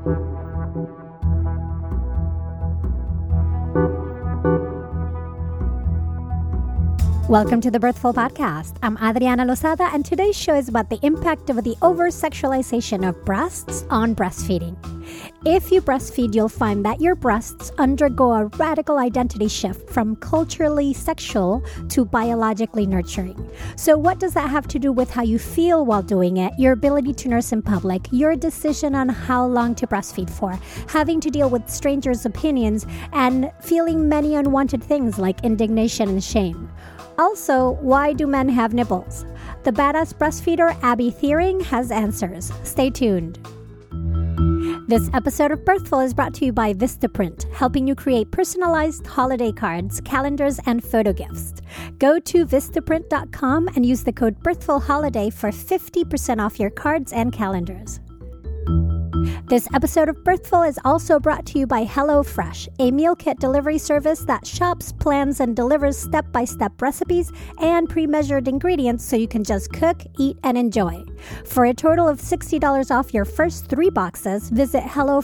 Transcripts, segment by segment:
Welcome to the Birthful Podcast. I'm Adriana Lozada, and today's show is about the impact of the over-sexualization of breasts on breastfeeding. If you breastfeed, you'll find that your breasts undergo a radical identity shift from culturally sexual to biologically nurturing. So what does that have to do with how you feel while doing it, your ability to nurse in public, your decision on how long to breastfeed for, having to deal with strangers' opinions, and feeling many unwanted things like indignation and shame? Also, why do men have nipples? The badass breastfeeder Abby Thiering has answers. Stay tuned. This episode of Birthful is brought to you by Vistaprint, helping you create personalized holiday cards, calendars, and photo gifts. Go to Vistaprint.com and use the code BirthfulHoliday for 50% off your cards and calendars. This episode of Birthful is also brought to you by HelloFresh, a meal kit delivery service that shops, plans, and delivers step-by-step recipes and pre-measured ingredients so you can just cook, eat, and enjoy. For a total of $60 off your first 3 boxes, visit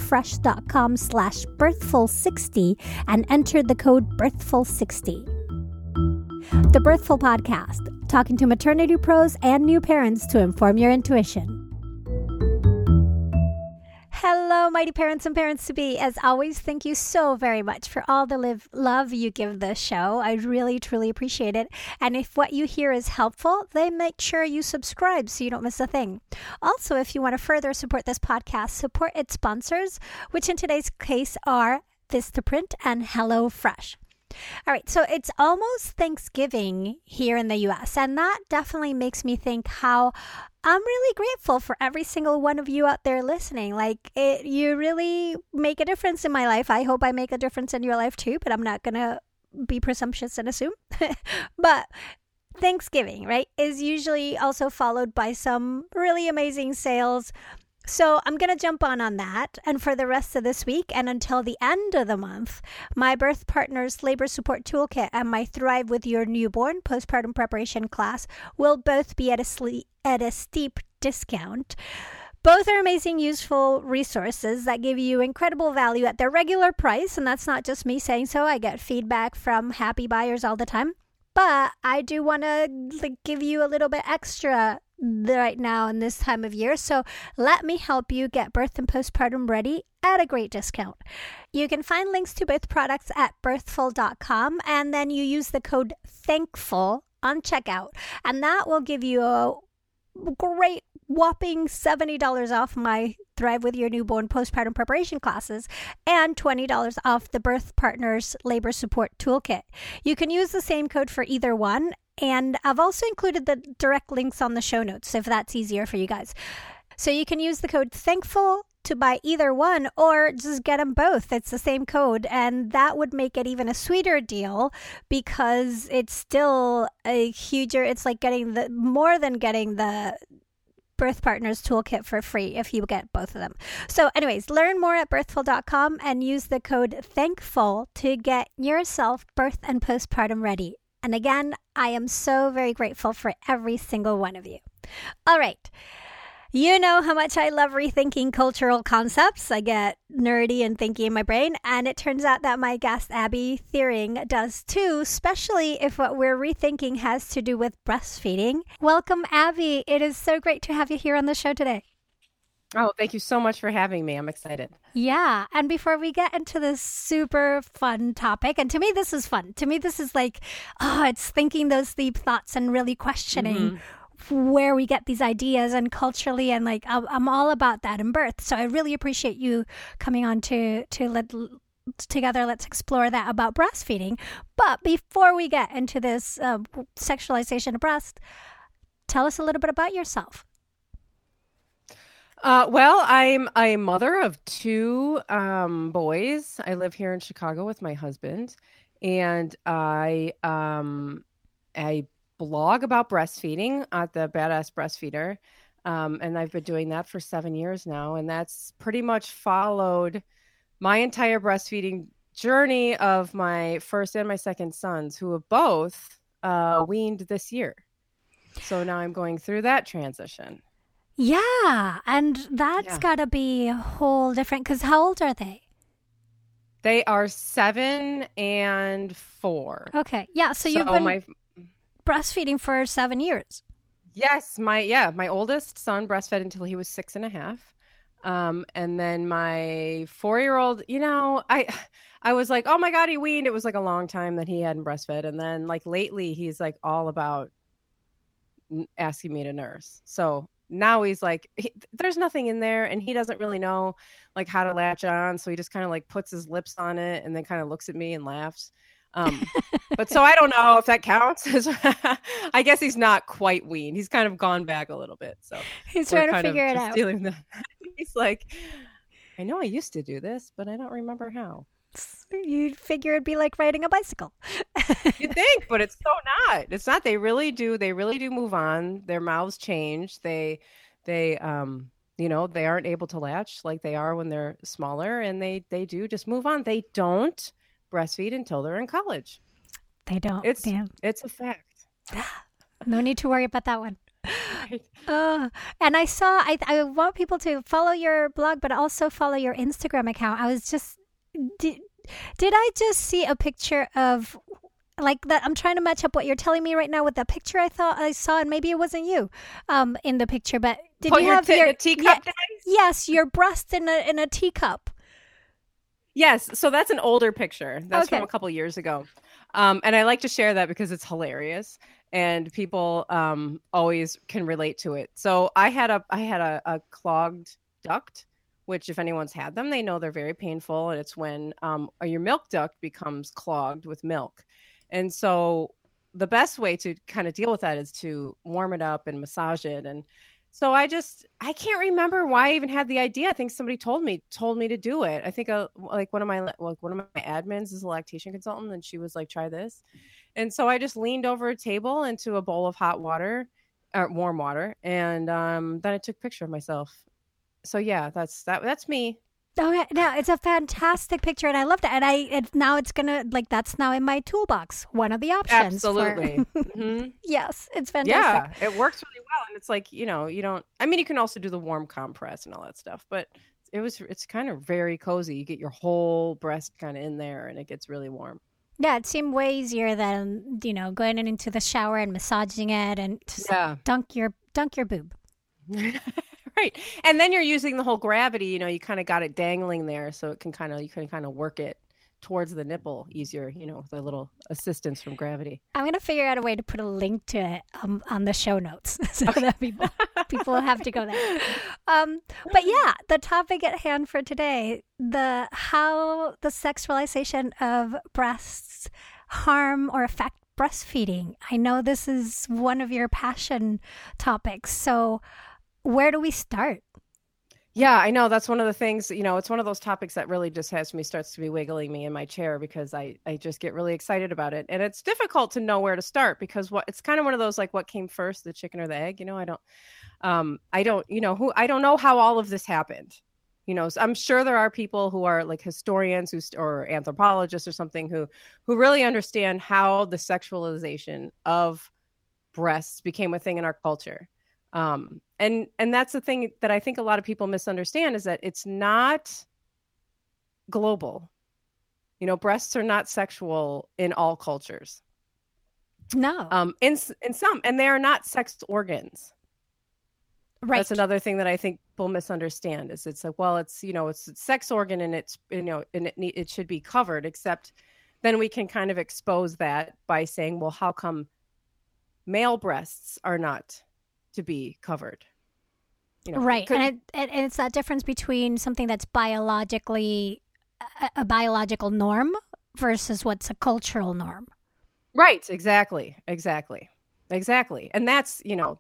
HelloFresh.com/Birthful60 and enter the code Birthful60. The Birthful Podcast, talking to maternity pros and new parents to inform your intuition. Hello, mighty parents and parents-to-be. As always, thank you so very much for all the love you give the show. I really, truly appreciate it. And if what you hear is helpful, then make sure you subscribe so you don't miss a thing. Also, if you want to further support this podcast, support its sponsors, which in today's case are Vistaprint and HelloFresh. All right, so it's almost Thanksgiving here in the U.S., and that definitely makes me think how I'm really grateful for every single one of you out there listening. You really make a difference in my life. I hope I make a difference in your life too, but I'm not going to be presumptuous and assume. But Thanksgiving, right, is usually also followed by some really amazing sales. So I'm going to jump on that. And for the rest of this week and until the end of the month, my Birth Partners Labor Support Toolkit and my Thrive with Your Newborn Postpartum Preparation class will both be at a steep discount. Both are amazing, useful resources that give you incredible value at their regular price. And that's not just me saying so. I get feedback from happy buyers all the time. But I do want to give you a little bit extra right now in this time of year. So let me help you get birth and postpartum ready at a great discount. You can find links to both products at birthful.com, and then you use the code THANKFUL on checkout, and that will give you a great whopping $70 off my Thrive with Your Newborn Postpartum Preparation classes and $20 off the Birth Partners Labor Support Toolkit. You can use the same code for either one, and I've also included the direct links on the show notes if that's easier for you guys. So you can use the code THANKFUL to buy either one or just get them both. It's the same code, and that would make it even a sweeter deal because it's still it's like getting more than getting the Birth Partners Toolkit for free if you get both of them. So anyways, learn more at birthful.com and use the code THANKFUL to get yourself birth and postpartum ready. And again, I am so very grateful for every single one of you. All right. You know how much I love rethinking cultural concepts. I get nerdy and thinky in my brain, and it turns out that my guest Abby Thiering does too, especially if what we're rethinking has to do with breastfeeding. Welcome, Abby. It is so great to have you here on the show today. Oh, thank you so much for having me. I'm excited. Yeah. And before we get into this super fun topic, and to me, this is fun. To me, this is it's thinking those deep thoughts and really questioning where we get these ideas and culturally. And I'm all about that in birth. So I really appreciate you coming on together. Let's explore that about breastfeeding. But before we get into this sexualization of breast, tell us a little bit about yourself. Well, I'm a mother of 2 boys. I live here in Chicago with my husband, and I blog about breastfeeding at the Badass Breastfeeder, and I've been doing that for 7 years now, and that's pretty much followed my entire breastfeeding journey of my first and my second sons, who have both weaned this year. So now I'm going through that transition. Yeah, and that's Yeah. got to be a whole different, because how old are they? They are 7 and 4. Okay, yeah, so you've So been my breastfeeding for 7 years. Yes, my oldest son breastfed until he was 6 and a half. And then my 4-year-old, I was like, oh my God, he weaned. It was like a long time that he hadn't breastfed. And then like lately he's like all about asking me to nurse. So now he's like, there's nothing in there and he doesn't really know like how to latch on. So he just kind of like puts his lips on it and then kind of looks at me and laughs. Um, but so I don't know if that counts. I guess he's not quite weaned. He's kind of gone back a little bit. So He's we're trying to kind of figure it just out. dealing with that. He's like, I know I used to do this, but I don't remember how. You'd figure it'd be like riding a bicycle. You think, but it's so not. It's not. They really do. They really do move on. Their mouths change. They aren't able to latch like they are when they're smaller, and they do just move on. They don't breastfeed until they're in college. They don't. It's Yeah. it's a fact. No need to worry about that one. Right. And I want people to follow your blog, but also follow your Instagram account. Did, did I just see a picture of like that? I'm trying to match up what you're telling me right now with the picture I thought I saw, and maybe it wasn't you, in the picture. But did Put you your have your teacup days? yes, your breast in a teacup? Yes. So that's an older picture. That's Okay. from a couple years ago. And I like to share that because it's hilarious and people always can relate to it. So I had a clogged duct, which if anyone's had them, they know they're very painful. And it's when your milk duct becomes clogged with milk. And so the best way to kind of deal with that is to warm it up and massage it. And so I can't remember why I even had the idea. I think somebody told me to do it. I think one of my admins is a lactation consultant, and she was like, "Try this." And so I just leaned over a table into a bowl of hot water, or warm water, and then I took a picture of myself. So yeah, that's me. Okay, no, it's a fantastic picture, and I loved it. And now it's gonna like that's now in my toolbox. One of the options. Absolutely. Mhm. Yes, it's Yeah, fantastic. it works really well. And it's like, you don't, I mean, you can also do the warm compress and all that stuff, but it's kind of very cozy. You get your whole breast kind of in there and it gets really warm. Yeah, it seemed way easier than going into the shower and massaging it and just Yeah. dunk your boob. Right. And then you're using the whole gravity, you kind of got it dangling there. So you can kind of work it towards the nipple easier, the little assistance from gravity. I'm gonna figure out a way to put a link to it on the show notes so that people have to go there. But yeah, the topic at hand for today: how the sexualization of breasts harm or affect breastfeeding. I know this is one of your passion topics, so where do we start? Yeah, I know. That's one of the things, it's one of those topics that really just starts to be wiggling me in my chair because I just get really excited about it. And it's difficult to know where to start because it's kind of one of those, like, what came first, the chicken or the egg? I don't know how all of this happened. So I'm sure there are people who are like historians or anthropologists or something who really understand how the sexualization of breasts became a thing in our culture. And that's the thing that I think a lot of people misunderstand is that it's not global. Breasts are not sexual in all cultures. No. In some, and they are not sex organs. Right. That's another thing that I think people misunderstand is it's like, well, it's a sex organ and it's, and it should be covered, except then we can kind of expose that by saying, well, how come male breasts are not to be covered? Right. And it's that difference between something that's biologically a biological norm versus what's a cultural norm. Right. Exactly. And that's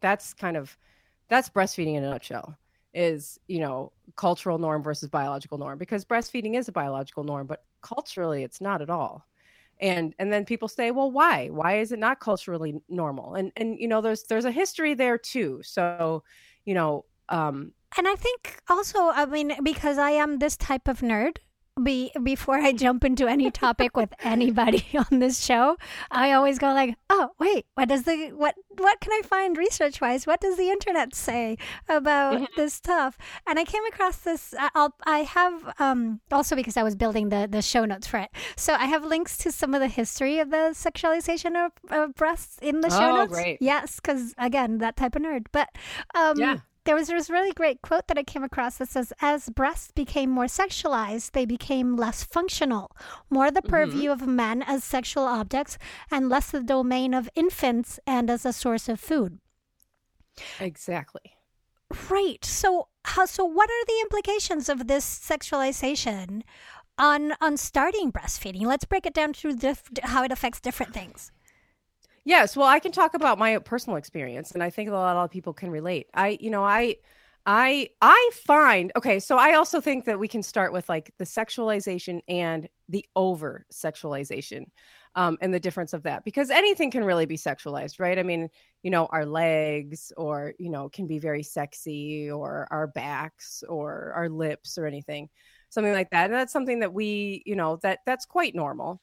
breastfeeding in a nutshell is, cultural norm versus biological norm, because breastfeeding is a biological norm, but culturally it's not at all. And then people say, well, why is it not culturally normal? And there's a history there too. So, and I think also, I mean, because I am this type of nerd, before I jump into any topic with anybody on this show, I always go like, oh wait, what can I find research wise? What does the internet say about this stuff? And I came across this. I have also, because I was building the show notes for it, so I have links to some of the history of the sexualization of breasts in the show notes. Great. Yes, because again, that type of nerd. But yeah. There was this really great quote that I came across that says, as breasts became more sexualized, they became less functional, more the purview of men as sexual objects, and less the domain of infants and as a source of food. Exactly. Right. So what are the implications of this sexualization on starting breastfeeding? Let's break it down to how it affects different things. Yes, well, I can talk about my personal experience, and I think a lot of people can relate. I find, okay, so I also think that we can start with like the sexualization and the over sexualization, and the difference of that, because anything can really be sexualized, right? I mean, our legs, or, can be very sexy, or our backs, or our lips, or anything, something like that. And that's something that we, that's quite normal.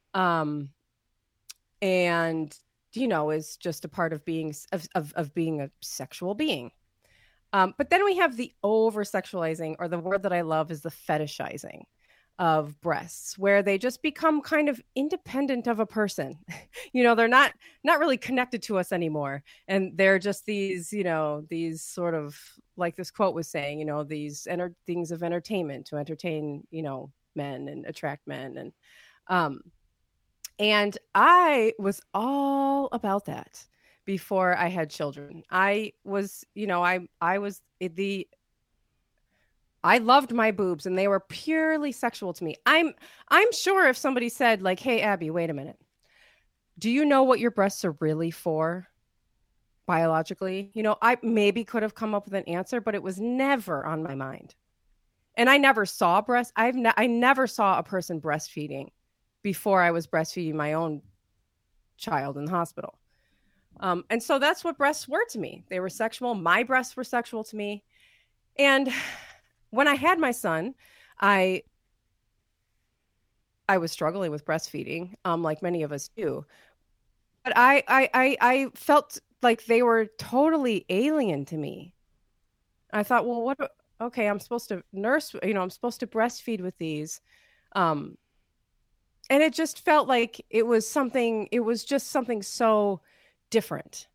And is just a part of being of being a sexual being. But then we have the over-sexualizing, or the word that I love is the fetishizing of breasts, where they just become kind of independent of a person. They're not really connected to us anymore. And they're just these, these sort of, like this quote was saying, these things of entertainment to entertain, men and attract men. And I was all about that before I had children. I was, I loved my boobs, and they were purely sexual to me. I'm sure if somebody said like, hey, Abby, wait a minute. Do you know what your breasts are really for biologically? I maybe could have come up with an answer, but it was never on my mind. And I never saw breasts. I never saw a person breastfeeding before I was breastfeeding my own child in the hospital. And so that's what breasts were to me. They were sexual. My breasts were sexual to me. And when I had my son, I was struggling with breastfeeding, like many of us do. But I felt like they were totally alien to me. I thought, well, okay, I'm supposed to nurse, I'm supposed to breastfeed with these. And it just felt like it was just something so different.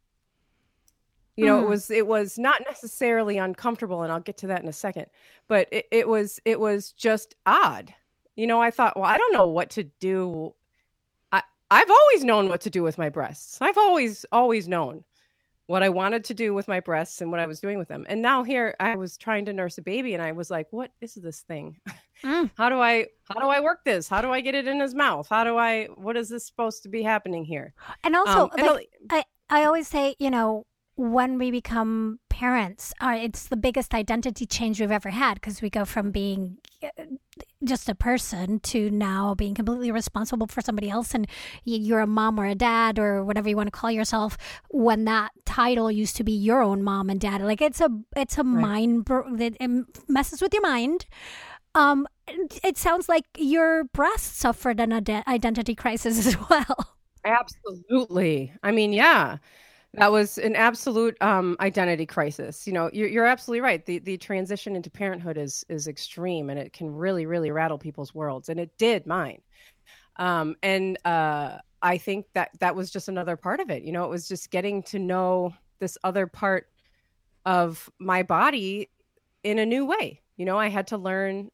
It was not necessarily uncomfortable, and I'll get to that in a second, but it was just odd. I thought, well, I don't know what to do. I've always known what to do with my breasts. I've always known what I wanted to do with my breasts and what I was doing with them. And now here I was trying to nurse a baby, and I was like, what is this thing? How do I work this? How do I get it in his mouth? What is this supposed to be happening here? And also, I always say, when we become parents, it's the biggest identity change we've ever had, because we go from being just a person to now being completely responsible for somebody else, and you're a mom or a dad or whatever you want to call yourself, when that title used to be your own mom and dad. Like it's a right. Mind that messes with your mind. It sounds like your breasts suffered an identity crisis as well. Absolutely. I mean, yeah. That was an absolute identity crisis. You're absolutely right. The transition into parenthood is extreme, and it can really, really rattle people's worlds. And it did mine. And I think that was just another part of it. It was just getting to know this other part of my body in a new way. I had to learn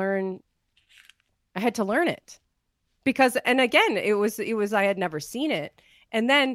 it, because, and again, it was, I had never seen it. And then,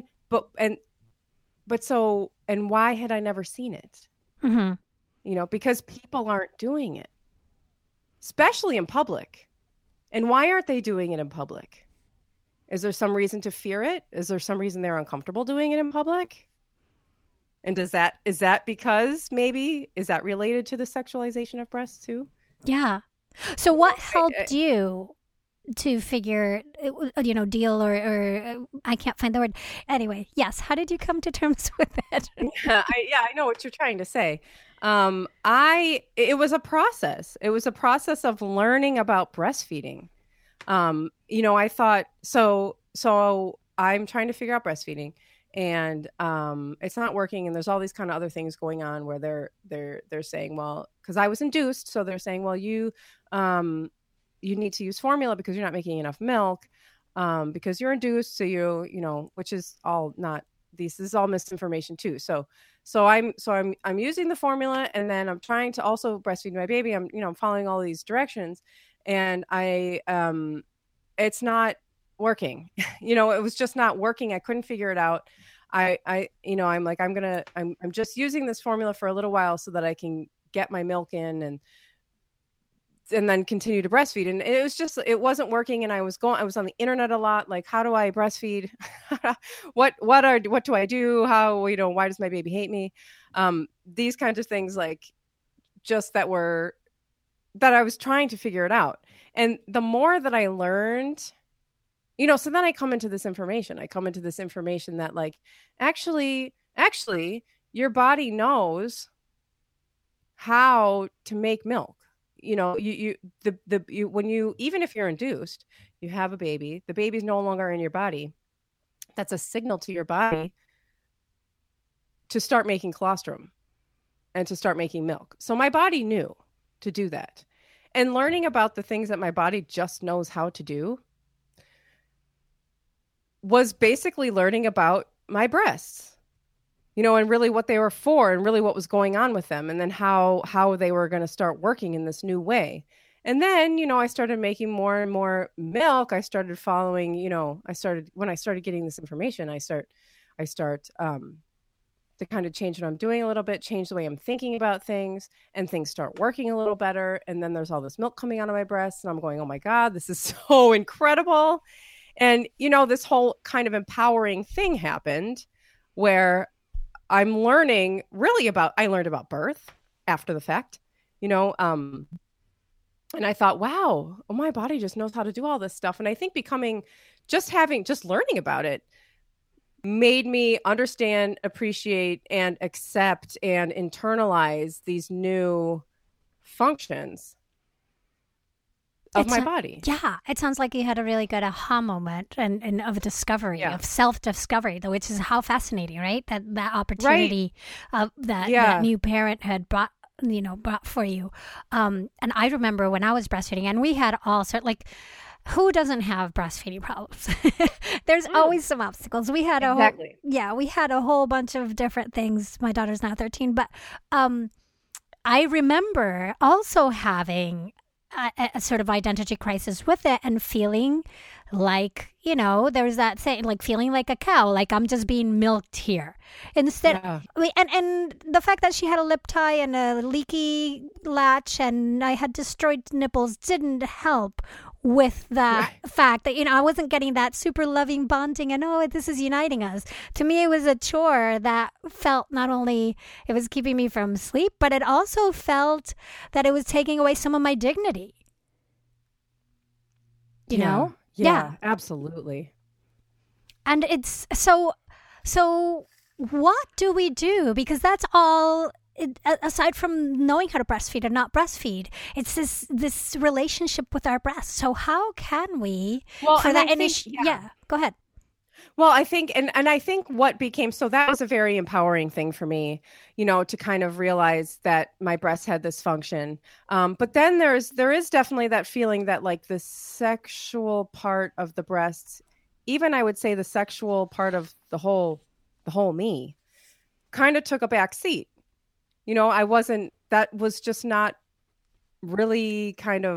and why had I never seen it? Mm-hmm. Because people aren't doing it, especially in public. And why aren't they doing it in public? Is there some reason to fear it? Is there some reason they're uncomfortable doing it in public? And is that because maybe, is that related to the sexualization of breasts too? Yeah. So what helped you to figure, deal or I can't find the word. Anyway, yes. How did you come to terms with it? I know what you're trying to say. It was a process. It was a process of learning about breastfeeding. I thought so I'm trying to figure out breastfeeding, and it's not working, and there's all these kind of other things going on where they're saying, well, because I was induced, so they're saying, well, you need to use formula because you're not making enough milk, because you're induced, so which is all not this is all misinformation too. So I'm using the formula, and then I'm trying to also breastfeed my baby. I'm following all these directions, and it's not working. It was just not working. I couldn't figure it out. I'm like, I'm just using this formula for a little while so that I can get my milk in and then continue to breastfeed. And it wasn't working. And I was on the internet a lot. Like, how do I breastfeed? what do I do? How, why does my baby hate me? These kinds of things, like, just that I was trying to figure it out. And the more that I learned, so then I come into this information that, like, actually your body knows how to make milk. Even if you're induced, you have a baby, the baby's no longer in your body. That's a signal to your body to start making colostrum and to start making milk. So my body knew to do that. And learning about the things that my body just knows how to do was basically learning about my breasts, and really what they were for, and really what was going on with them, and then how they were going to start working in this new way. And then, I started making more and more milk. I started following, when I started getting this information, I start to kind of change what I'm doing a little bit, change the way I'm thinking about things, and things start working a little better. And then there's all this milk coming out of my breasts, and I'm going, oh my God, this is so incredible. And, this whole kind of empowering thing happened where I'm learning I learned about birth after the fact, and I thought, wow, my body just knows how to do all this stuff. And I think just learning about it made me understand, appreciate, and accept and internalize these new functions of my body. Yeah. It sounds like you had a really good aha moment and of discovery, of self-discovery, which is how fascinating, right? That opportunity that new parent had brought for you. And I remember when I was breastfeeding, and we had all who doesn't have breastfeeding problems? There's always some obstacles. We had we had a whole bunch of different things. My daughter's now 13, but I remember also having a sort of identity crisis with it, and feeling like, there's that saying, like, feeling like a cow, like I'm just being milked here. Instead, and the fact that she had a lip tie and a leaky latch, and I had destroyed nipples, didn't help with that fact that, I wasn't getting that super loving bonding and, this is uniting us. To me, it was a chore that felt not only it was keeping me from sleep, but it also felt that it was taking away some of my dignity. You know? Yeah, absolutely. And it's so what do we do? Because that's all. Aside from knowing how to breastfeed and not breastfeed, it's this relationship with our breasts. So how can we go ahead. Well, I think, and I think what became, so that was a very empowering thing for me, to kind of realize that my breasts had this function. But then there is definitely that feeling that, like, the sexual part of the breasts, even I would say the sexual part of the whole me, kind of took a back seat. That was just not really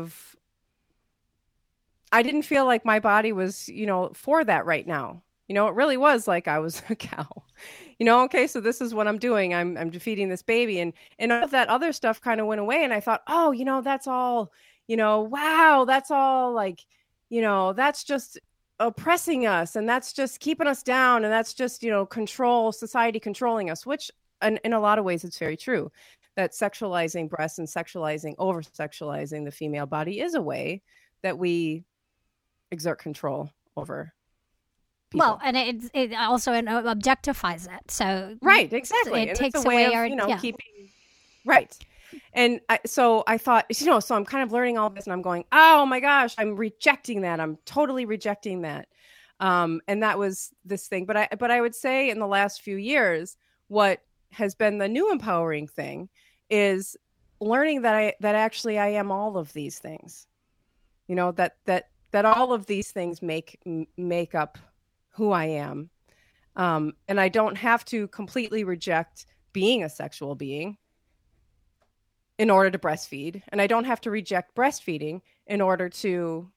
I didn't feel like my body was, for that right now. It really was like I was a cow, okay, so this is what I'm doing. I'm feeding this baby, and all of that other stuff kind of went away. And I thought, oh, that's all, wow, that's all, like, that's just oppressing us, and that's just keeping us down, and that's just, society controlling us, which in a lot of ways, it's very true that sexualizing breasts and over-sexualizing the female body is a way that we exert control over people. Well, and it also objectifies it. So right, exactly. It takes away our keeping Right. And so I thought, so I'm kind of learning all this and I'm going, oh my gosh, I'm rejecting that. I'm totally rejecting that. And that was this thing. But I would say in the last few years, what has been the new empowering thing is learning that actually I am all of these things, that all of these things make up who I am. And I don't have to completely reject being a sexual being in order to breastfeed. And I don't have to reject breastfeeding in order to,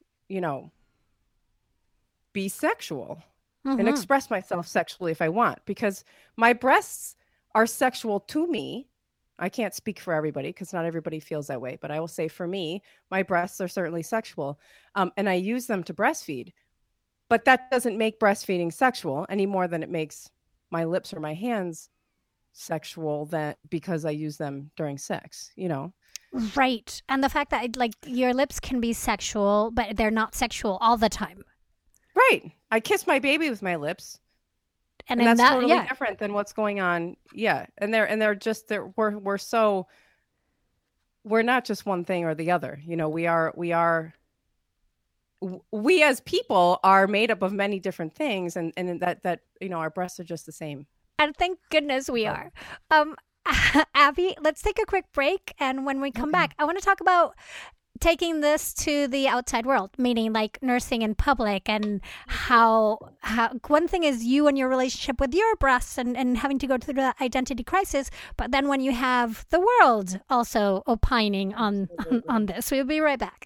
be sexual and express myself sexually if I want, because my breasts are sexual to me. I can't speak for everybody because not everybody feels that way, but I will say for me, my breasts are certainly sexual, and I use them to breastfeed. But that doesn't make breastfeeding sexual any more than it makes my lips or my hands sexual because I use them during sex, Right. And the fact that like your lips can be sexual, but they're not sexual all the time. Right. I kiss my baby with my lips. And that's totally different than what's going on. Yeah. And we're not just one thing or the other. We as people are made up of many different things, and that our breasts are just the same. And thank goodness we are. Abby, let's take a quick break, and when we come back, I want to talk about taking this to the outside world, meaning like nursing in public, and how one thing is you and your relationship with your breasts and having to go through the identity crisis, but then when you have the world also opining on this. We'll be right back.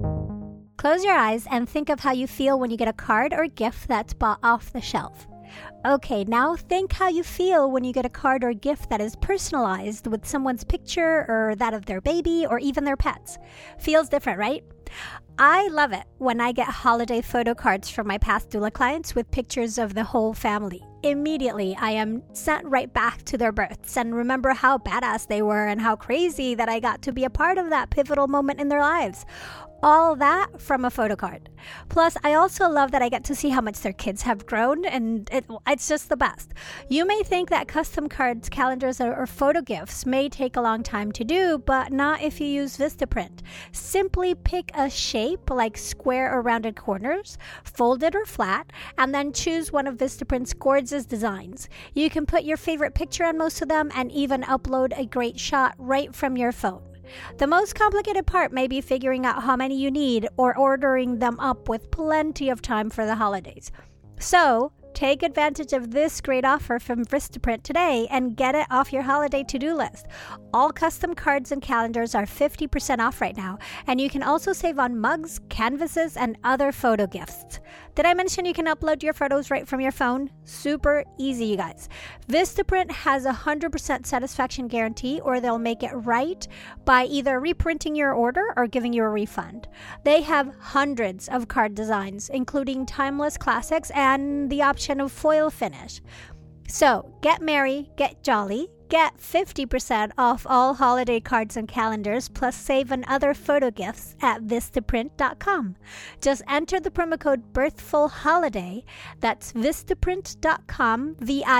Close your eyes and think of how you feel when you get a card or gift that's bought off the shelf. Okay, now think how you feel when you get a card or gift that is personalized with someone's picture or that of their baby or even their pets. Feels different, right? I love it when I get holiday photo cards from my past doula clients with pictures of the whole family. Immediately, I am sent right back to their births and remember how badass they were and how crazy that I got to be a part of that pivotal moment in their lives. All that from a photo card. Plus, I also love that I get to see how much their kids have grown, and it's just the best. You may think that custom cards, calendars, or photo gifts may take a long time to do, but not if you use Vistaprint. Simply pick a shape like square or rounded corners, folded or flat, and then choose one of Vistaprint's gorgeous designs. You can put your favorite picture on most of them and even upload a great shot right from your phone. The most complicated part may be figuring out how many you need or ordering them up with plenty of time for the holidays. So, take advantage of this great offer from Vistaprint today and get it off your holiday to-do list. All custom cards and calendars are 50% off right now, and you can also save on mugs, canvases, and other photo gifts. Did I mention you can upload your photos right from your phone? Super easy, you guys. Vistaprint has a 100% satisfaction guarantee, or they'll make it right by either reprinting your order or giving you a refund. They have hundreds of card designs, including timeless classics and the option of foil finish. So, get merry, get jolly, get 50% off all holiday cards and calendars, plus save on other photo gifts at Vistaprint.com. Just enter the promo code BirthfulHoliday. That's Vistaprint.com,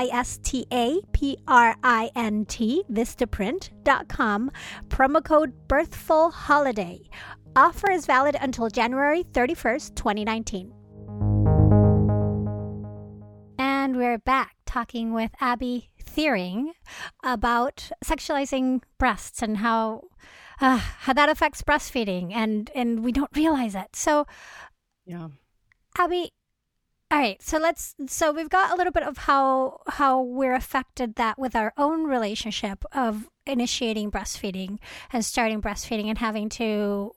VISTAPRINT, Vistaprint.com, promo code BirthfulHoliday. Offer is valid until January 31st, 2019. And we're back talking with Abby Thiering about sexualizing breasts and how that affects breastfeeding, and we don't realize it. So, yeah, Abby, all right. So we've got a little bit of how we're affected that with our own relationship of initiating breastfeeding and starting breastfeeding and having to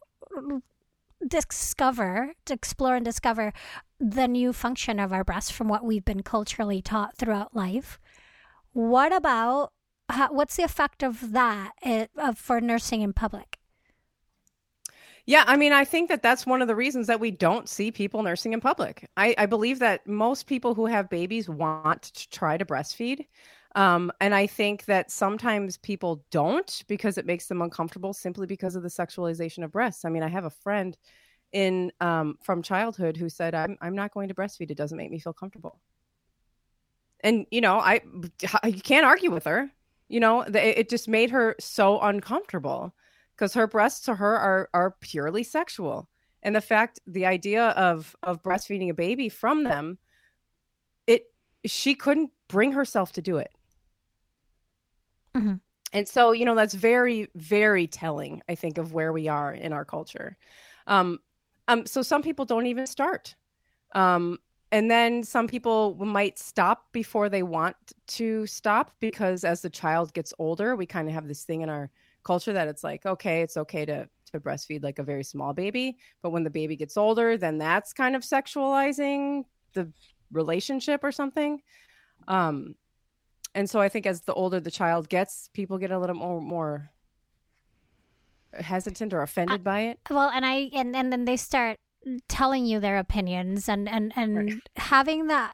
explore and discover the new function of our breasts from what we've been culturally taught throughout life. What about what's the effect of that for nursing in public? Yeah, I mean, I think that's one of the reasons that we don't see people nursing in public. I believe that most people who have babies want to try to breastfeed. And I think that sometimes people don't because it makes them uncomfortable simply because of the sexualization of breasts. I mean, I have a friend from childhood who said, I'm not going to breastfeed. It doesn't make me feel comfortable. And, you can't argue with her. It just made her so uncomfortable because her breasts to her are purely sexual. And the idea of breastfeeding a baby from them, she couldn't bring herself to do it. Mm-hmm. And so, that's very, very telling, I think, of where we are in our culture. So some people don't even start. And then some people might stop before they want to stop, because as the child gets older, we kind of have this thing in our culture that it's like, okay, it's okay to breastfeed like a very small baby. But when the baby gets older, then that's kind of sexualizing the relationship or something. And so I think as the older the child gets, people get a little more hesitant or offended by it. Well, and then they start telling you their opinions and Right. having that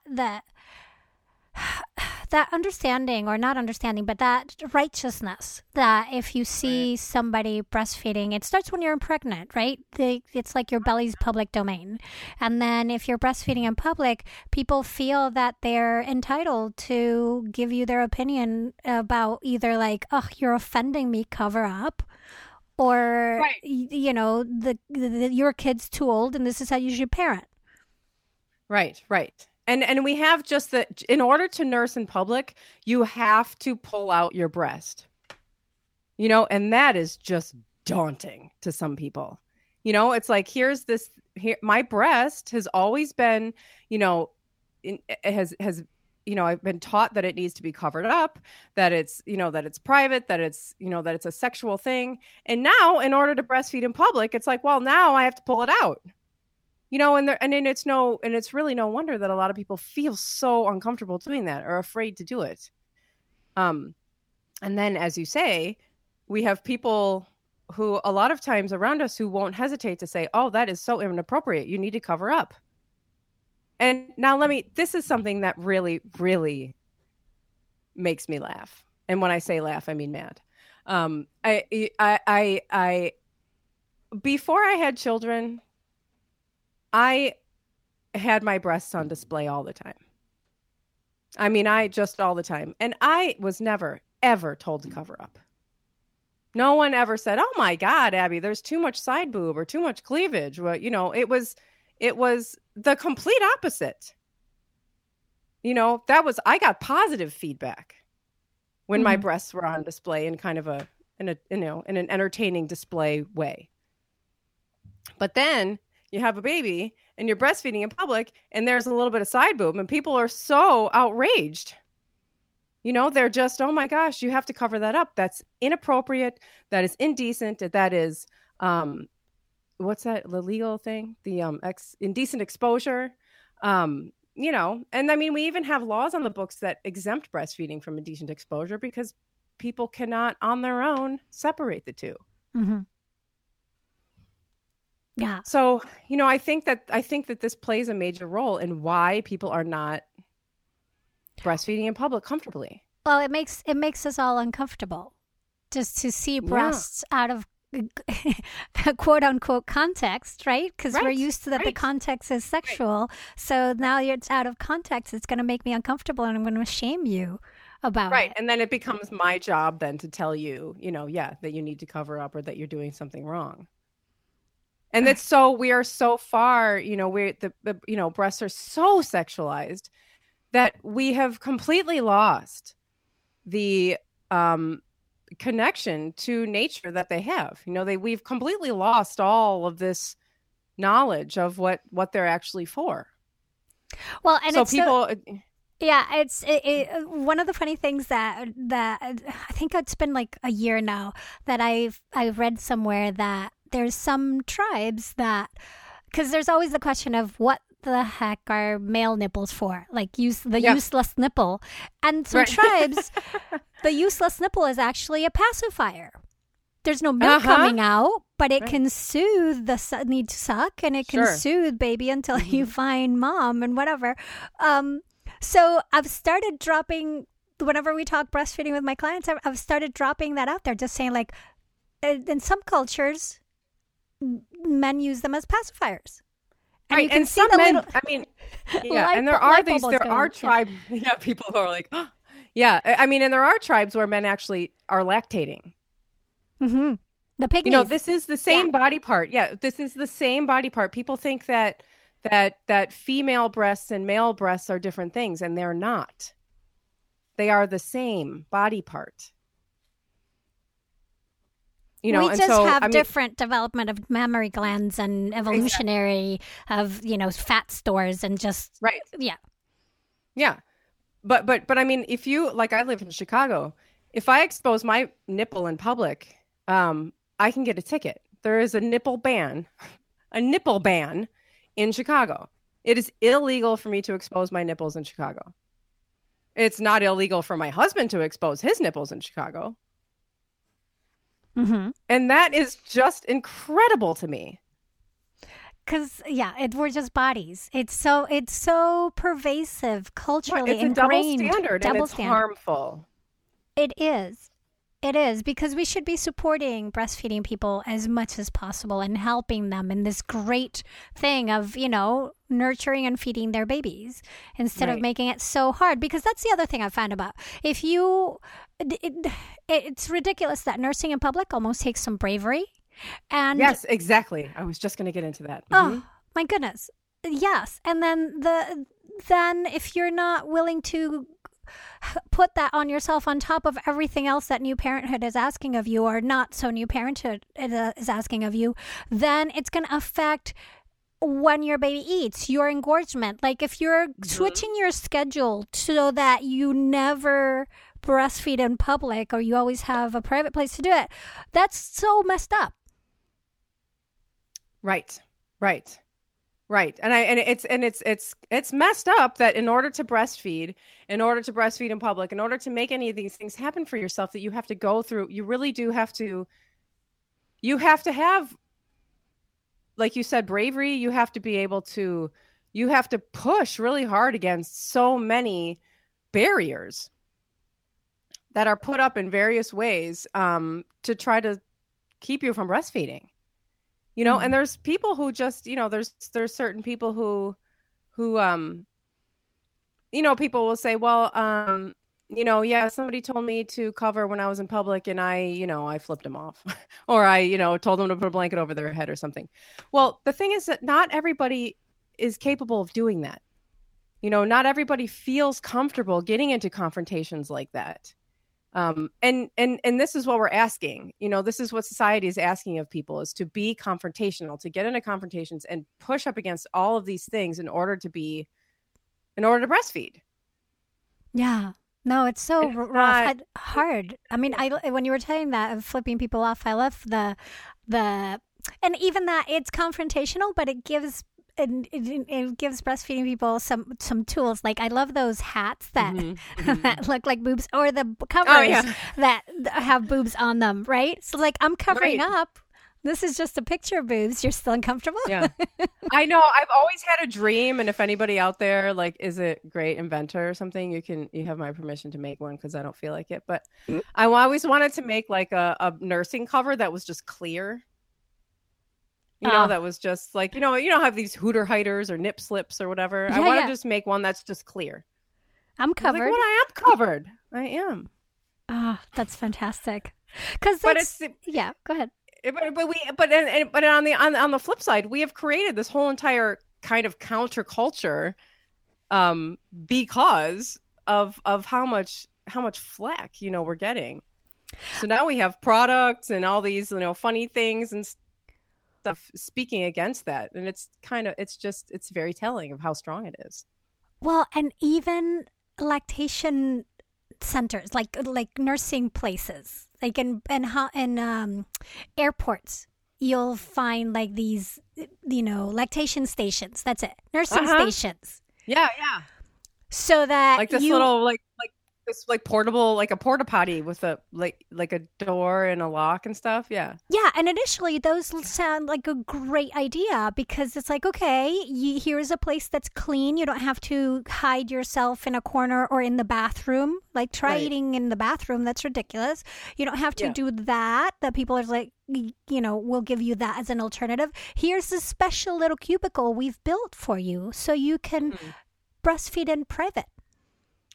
understanding, or not understanding, but that righteousness that if you see somebody breastfeeding, it starts when you're pregnant, right? It's like your belly's public domain. And then if you're breastfeeding in public, people feel that they're entitled to give you their opinion about either like, oh, you're offending me, cover up. Or, Right. Your kid's too old and this is how you should parent. Right. And we have just in order to nurse in public, you have to pull out your breast, and that is just daunting to some people. It's like, here, my breast has always been, I've been taught that it needs to be covered up, that it's, that it's private, that it's, that it's a sexual thing. And now in order to breastfeed in public, it's like, well, now I have to pull it out, and it's really no wonder that a lot of people feel so uncomfortable doing that or afraid to do it. And then, as you say, we have people who a lot of times around us who won't hesitate to say, oh, that is so inappropriate. You need to cover up. And now this is something that really, really makes me laugh. And when I say laugh, I mean mad. I before I had children, I had my breasts on display all the time. I mean, all the time. And I was never, ever told to cover up. No one ever said, oh my God, Abby, there's too much side boob or too much cleavage. Well, it was the complete opposite. I got positive feedback when my breasts were on display in kind of in an entertaining display way. But then you have a baby and you're breastfeeding in public and there's a little bit of side boob and people are so outraged. They're just, oh my gosh, you have to cover that up. That's inappropriate. That is indecent. That is, what's that? The legal thing? The indecent exposure. And I mean, we even have laws on the books that exempt breastfeeding from indecent exposure because people cannot on their own separate the two. Mm-hmm. Yeah. So, I think that this plays a major role in why people are not breastfeeding in public comfortably. Well, it makes us all uncomfortable just to see breasts out of quote unquote context, right? Because we're used to that the context is sexual. Right. So now it's out of context. It's going to make me uncomfortable and I'm going to shame you about it. Right. And then it becomes my job then to tell you, that you need to cover up or that you're doing something wrong. And we are so far, breasts are so sexualized that we have completely lost the connection to nature that they have. We've completely lost all of this knowledge of what they're actually for. Well, and so it's people. Yeah, it's one of the funny things that I think it's been like a year now that I've read somewhere that there's some tribes that, because there's always the question of what the heck are male nipples for? Like useless nipple. And some tribes, the useless nipple is actually a pacifier. There's no milk coming out, but it can soothe the need to suck, and it can soothe baby until you find mom and whatever. So I've started dropping, whenever we talk breastfeeding with my clients, I've started dropping that out there, just saying like, in some cultures, men use them as pacifiers. And you can and see some the men, little, and there are tribes, people who are like, oh, Yeah. I mean, and there are tribes where men actually are lactating. Mm-hmm. The pygmies. You know, this is the same body part. Yeah, this is the same body part. People think that female breasts and male breasts are different things, and they're not. They are the same body part. You know, we just have different development of mammary glands and evolutionary of, fat stores and just right. Yeah. Yeah. But I mean, if you, like, I live in Chicago, if I expose my nipple in public, I can get a ticket. There is a nipple ban in Chicago. It is illegal for me to expose my nipples in Chicago. It's not illegal for my husband to expose his nipples in Chicago. Mm-hmm. And that is just incredible to me. Because, we're just bodies. It's so pervasive, culturally ingrained. It's a double standard, and it's harmful. It is. It is, because we should be supporting breastfeeding people as much as possible and helping them in this great thing of, nurturing and feeding their babies instead of making it so hard. Because that's the other thing I found about. If you, it's ridiculous that nursing in public almost takes some bravery. And yes, exactly. I was just going to get into that. Mm-hmm. Oh, my goodness. Yes. And then if you're not willing to put that on yourself on top of everything else that New Parenthood is asking of you, or not so New Parenthood is asking of you, then it's going to affect when your baby eats, your engorgement. Like if you're switching your schedule so that you never breastfeed in public, or you always have a private place to do it, that's so messed up. Right. And it's messed up that in order to breastfeed in public, in order to make any of these things happen for yourself, that you have to go through, you really do have to, have, like you said, bravery. You have to be able to, you have to push really hard against so many barriers that are put up in various ways to try to keep you from breastfeeding. And there's people who just, there's certain people who people will say, well, somebody told me to cover when I was in public, and I flipped them off or I, told them to put a blanket over their head or something. Well, the thing is that not everybody is capable of doing that. Not everybody feels comfortable getting into confrontations like that. And this is what we're asking, this is what society is asking of people, is to be confrontational, to get into confrontations and push up against all of these things in order to breastfeed. Yeah, no, it's so rough, hard. I mean, when you were saying that of flipping people off, I love the, and even that it's confrontational, but it gives breastfeeding people some tools. Like I love those hats that that look like boobs, or the covers that have boobs on them, right? So like I'm covering up. This is just a picture of boobs. You're still uncomfortable? Yeah. I know. I've always had a dream, and if anybody out there is a great inventor or something, you have my permission to make one, because I don't feel like it. But I always wanted to make like a nursing cover that was just clear. That was just like, have these hooter hiders or nip slips or whatever. I want to just make one that's just clear. I'm covered. I am covered. I am. Oh, that's fantastic. Go ahead. But on the flip side, we have created this whole entire kind of counterculture because of how much flack we're getting. So now we have products and all these funny things and stuff speaking against that, and it's very telling of how strong it is. Well, and even lactation centers, like nursing places, like in airports, you'll find like these lactation stations. That's it, nursing stations. Yeah. So that like this little this portable, like a porta potty with a like a door and a lock and stuff. Yeah. And initially those sound like a great idea, because it's like, okay, here's a place that's clean. You don't have to hide yourself in a corner or in the bathroom. Like try eating in the bathroom. That's ridiculous. You don't have to do that. That people are like, we'll give you that as an alternative. Here's a special little cubicle we've built for you so you can breastfeed in private. Right.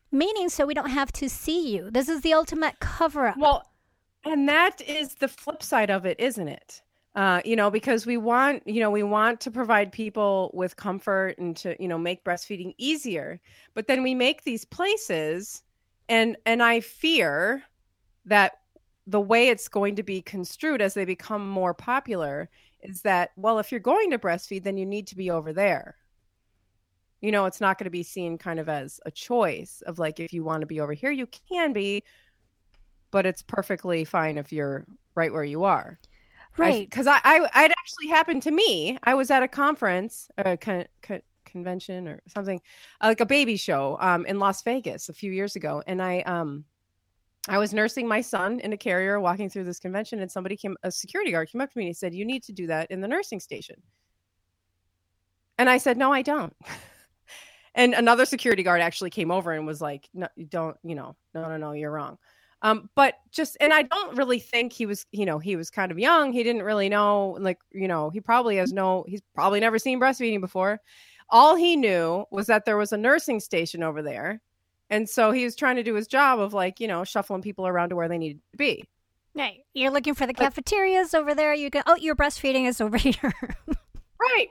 Meaning so we don't have to see you. This is the ultimate cover-up. Well, and that is the flip side of it, isn't it? Because we want to provide people with comfort and to, make breastfeeding easier. But then we make these places, and I fear that the way it's going to be construed as they become more popular is that, well, if you're going to breastfeed, then you need to be over there. It's not going to be seen kind of as a choice of like, if you want to be over here, you can be, but it's perfectly fine if you're right where you are. Right. Because it actually happened to me. I was at a conference, a convention or something, like a baby show in Las Vegas a few years ago. And I was nursing my son in a carrier walking through this convention, and a security guard came up to me and he said, "You need to do that in the nursing station." And I said, "No, I don't." And another security guard actually came over and was like, "No, you don't, no, you're wrong." And I don't really think he was kind of young. He didn't really know, he's probably never seen breastfeeding before. All he knew was that there was a nursing station over there. And so he was trying to do his job of shuffling people around to where they needed to be. Right. You're looking for the cafeterias over there. Your breastfeeding is over here. Right.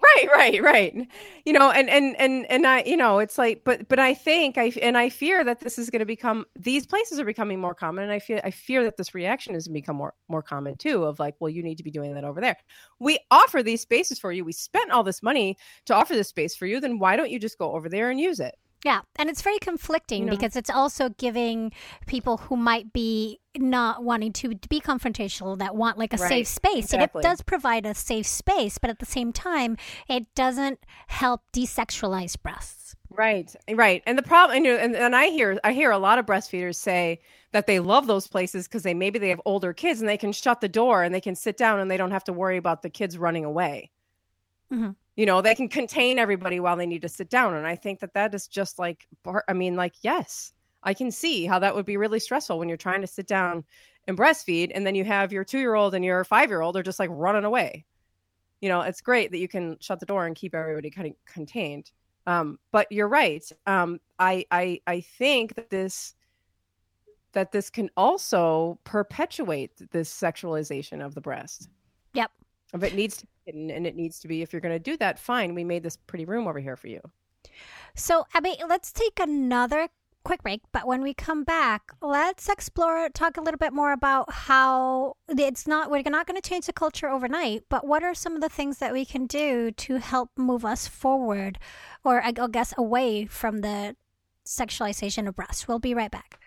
And I, it's like, but I think I fear that this is going to these places are becoming more common. And I fear that this reaction is going to become more common too, of like, well, you need to be doing that over there. We offer these spaces for you. We spent all this money to offer this space for you. Then why don't you just go over there and use it? Yeah. And it's very conflicting because it's also giving people who might be not wanting to be confrontational, that want like a safe space. Exactly. And it does provide a safe space, but at the same time, it doesn't help desexualize breasts. Right. And the problem, and I hear a lot of breastfeeders say that they love those places because they have older kids and they can shut the door and they can sit down and they don't have to worry about the kids running away. Mm-hmm. They can contain everybody while they need to sit down. And I think that is just yes, I can see how that would be really stressful when you're trying to sit down and breastfeed. And then you have your 2-year-old and your 5-year-old are just like running away. It's great that you can shut the door and keep everybody kind of contained. But you're right. I think that this can also perpetuate this sexualization of the breast. Yep. If it needs to be hidden, and it needs to be, if you're going to do that, fine. We made this pretty room over here for you. So, Abby, let's take another quick break. But when we come back, let's talk a little bit more about how we're not going to change the culture overnight, but what are some of the things that we can do to help move us forward, or I guess away from the sexualization of breasts? We'll be right back.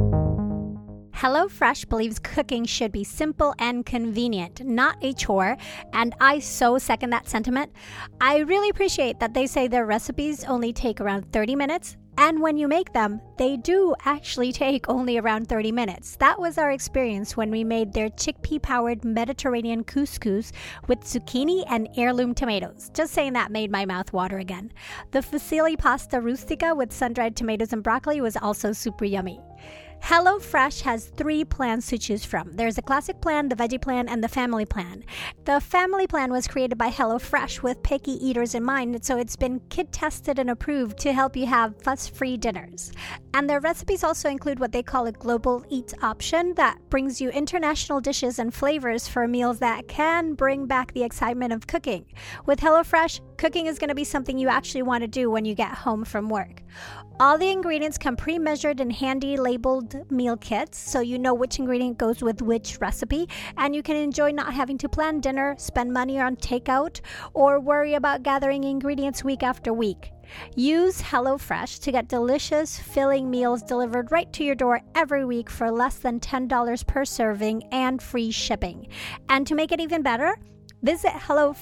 HelloFresh believes cooking should be simple and convenient, not a chore, and I so second that sentiment. I really appreciate that they say their recipes only take around 30 minutes, and when you make them, they do actually take only around 30 minutes. That was our experience when we made their chickpea-powered Mediterranean couscous with zucchini and heirloom tomatoes. Just saying that made my mouth water again. The fusilli pasta rustica with sun-dried tomatoes and broccoli was also super yummy. HelloFresh has 3 plans to choose from. There's a classic plan, the veggie plan, and the family plan. The family plan was created by HelloFresh with picky eaters in mind, so it's been kid-tested and approved to help you have fuss-free dinners. And their recipes also include what they call a global eat option that brings you international dishes and flavors for meals that can bring back the excitement of cooking. With HelloFresh, cooking is going to be something you actually want to do when you get home from work. All the ingredients come pre-measured in handy labeled meal kits, so you know which ingredient goes with which recipe, and you can enjoy not having to plan dinner, spend money on takeout, or worry about gathering ingredients week after week. Use HelloFresh to get delicious, filling meals delivered right to your door every week for less than $10 per serving and free shipping. And to make it even better, visit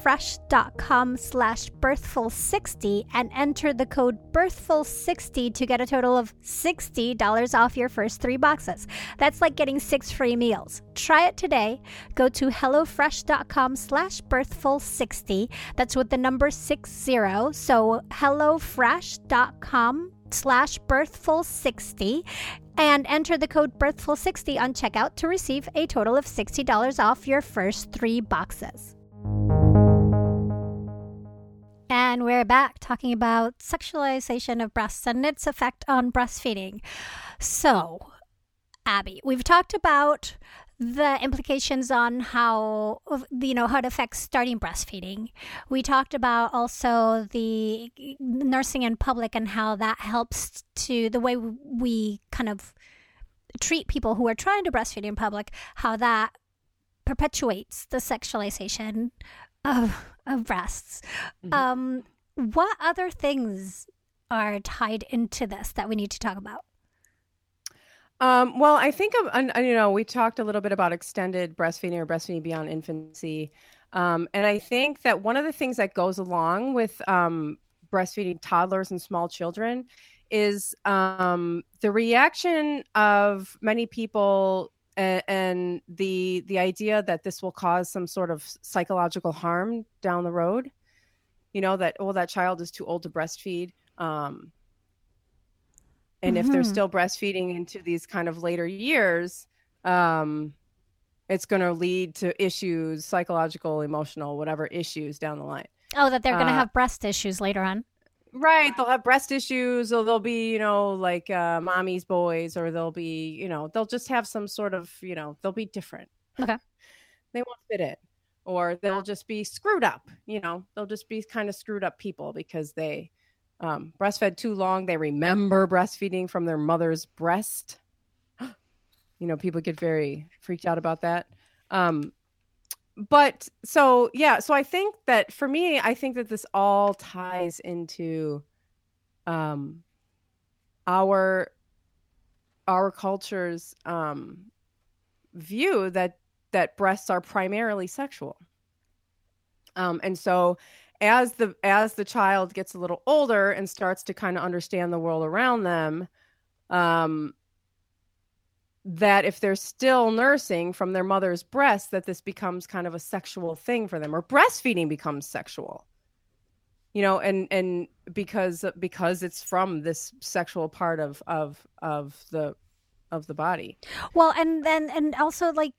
HelloFresh.com/birthful60 and enter the code birthful60 to get a total of $60 off your first 3 boxes. That's like getting 6 free meals. Try it today. Go to HelloFresh.com/birthful60. That's with the number 60. So HelloFresh.com/birthful60 and enter the code birthful60 on checkout to receive a total of $60 off your first 3 boxes. And we're we're back talking about sexualization of breasts and its effect on breastfeeding. So, Abby, we've talked about the implications on how it affects starting breastfeeding. We talked about also the nursing in public and how that helps to the way we kind of treat people who are trying to breastfeed in public, how that perpetuates the sexualization of breasts. Mm-hmm. What other things are tied into this that we need to talk about? Well, I think, we talked a little bit about extended breastfeeding or breastfeeding beyond infancy. And I think that one of the things that goes along with breastfeeding toddlers and small children is the reaction of many people and the idea that this will cause some sort of psychological harm down the road. That child is too old to breastfeed. And if they're still breastfeeding into these kind of later years, it's going to lead to issues, psychological, emotional, whatever issues down the line. Oh, that they're going to have breast issues later on. Right. They'll have breast issues, or they'll be, like mommy's boys, or they'll be, they'll just have some sort of, they'll be different. Okay. They won't fit in, or they'll just be screwed up. They'll just be kind of screwed up people because they breastfed too long. They remember breastfeeding from their mother's breast. People get very freaked out about that. So I think that for me, I think that this all ties into our culture's view that breasts are primarily sexual. And so as the child gets a little older and starts to kind of understand the world around them, that if they're still nursing from their mother's breast, that this becomes kind of a sexual thing for them, or breastfeeding becomes sexual, and because it's from this sexual part of the body. Well, and also like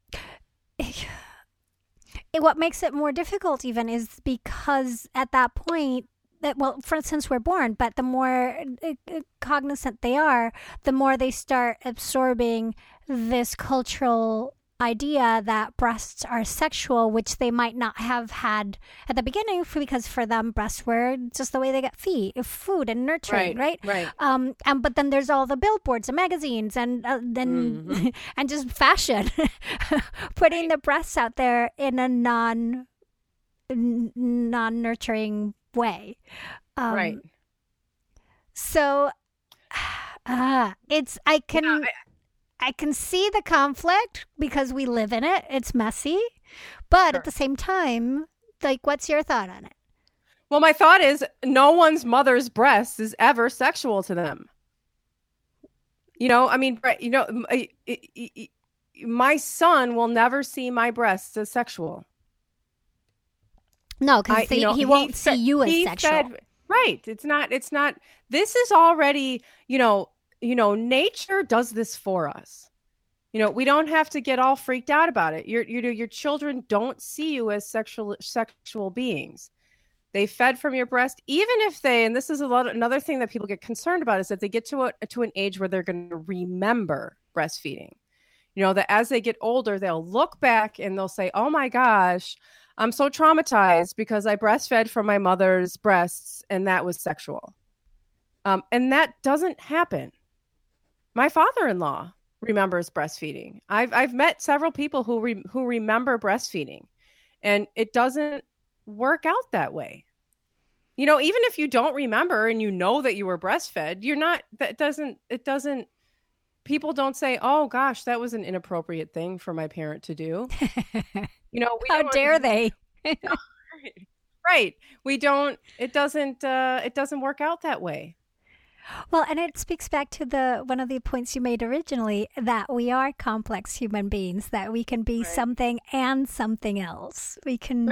what makes it more difficult even is because at that point, for instance, we're born, but the more cognizant they are, the more they start absorbing this cultural idea that breasts are sexual, which they might not have had at the beginning because for them breasts were just the way they get food and nurturing, right? But then there's all the billboards and magazines and then and just fashion putting the breasts out there in a non-nurturing way. Right. So I can see the conflict because we live in it. It's messy. But at the same time, like, what's your thought on it? Well, my thought is no one's mother's breast is ever sexual to them. My son will never see my breasts as sexual. No, because he won't see you as sexual. Right. It's not. This is already, nature does this for us. We don't have to get all freaked out about it. Your children don't see you as sexual beings. They fed from your breast, even if and this is another thing that people get concerned about, is that they get to an age where they're going to remember breastfeeding. That as they get older, they'll look back and they'll say, oh my gosh, I'm so traumatized because I breastfed from my mother's breasts and that was sexual. And that doesn't happen. My father-in-law remembers breastfeeding. I've met several people who remember breastfeeding, and it doesn't work out that way. Even if you don't remember and that you were breastfed, people don't say, oh gosh, that was an inappropriate thing for my parent to do. How dare they? Right. It doesn't work out that way. Well, and it speaks back to one of the points you made originally, that we are complex human beings, that we can be something and something else. We can,